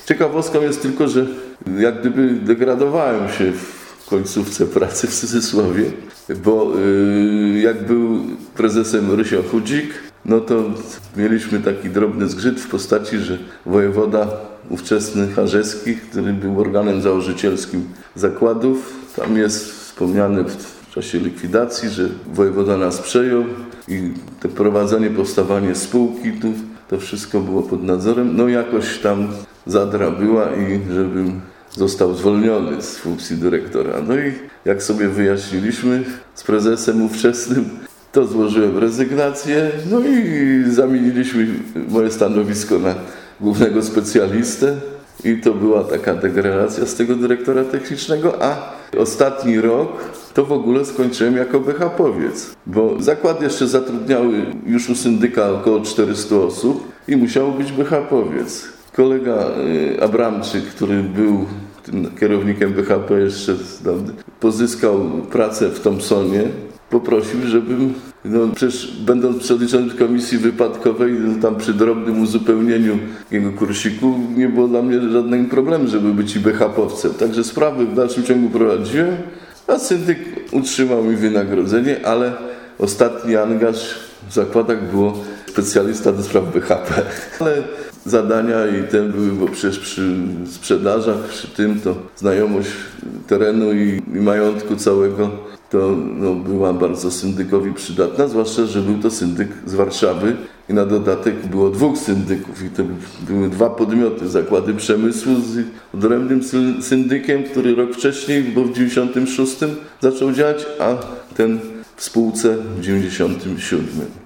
Ciekawostką jest tylko, że jak gdyby degradowałem się w końcówce pracy, w cudzysłowie, bo jak był prezesem Rysio Chudzik, no to mieliśmy taki drobny zgrzyt w postaci, że wojewoda ówczesny Harzewski, który był organem założycielskim zakładów, tam jest wspomniane w czasie likwidacji, że wojewoda nas przejął i to prowadzenie, powstawanie spółki, to wszystko było pod nadzorem. No jakoś tam zadra była i żebym został zwolniony z funkcji dyrektora. No i jak sobie wyjaśniliśmy z prezesem ówczesnym, to złożyłem rezygnację, no i zamieniliśmy moje stanowisko na głównego specjalistę i to była taka degradacja z tego dyrektora technicznego, a ostatni rok to w ogóle skończyłem jako BHP-owiec, bo zakład jeszcze zatrudniały już u syndyka około 400 osób i musiał być BHP-owiec. Kolega Abramczyk, który był tym kierownikiem BHP jeszcze pozyskał pracę w Thompsonie, poprosił, żebym, przecież będąc przewodniczącym komisji wypadkowej, tam przy drobnym uzupełnieniu jego kursiku, nie było dla mnie żadnego problemu, żeby być i BHP-owcem. Także sprawy w dalszym ciągu prowadziłem, a syndyk utrzymał mi wynagrodzenie, ale ostatni angaż w zakładach było specjalista do spraw BHP. Ale zadania i te były, bo przecież przy sprzedażach, przy tym to znajomość terenu i majątku całego to była bardzo syndykowi przydatna, zwłaszcza, że był to syndyk z Warszawy i na dodatek było 2 syndyków i to były 2 podmioty, zakłady przemysłu z odrębnym syndykiem, który rok wcześniej, bo w 96 zaczął działać, a ten w spółce w 97.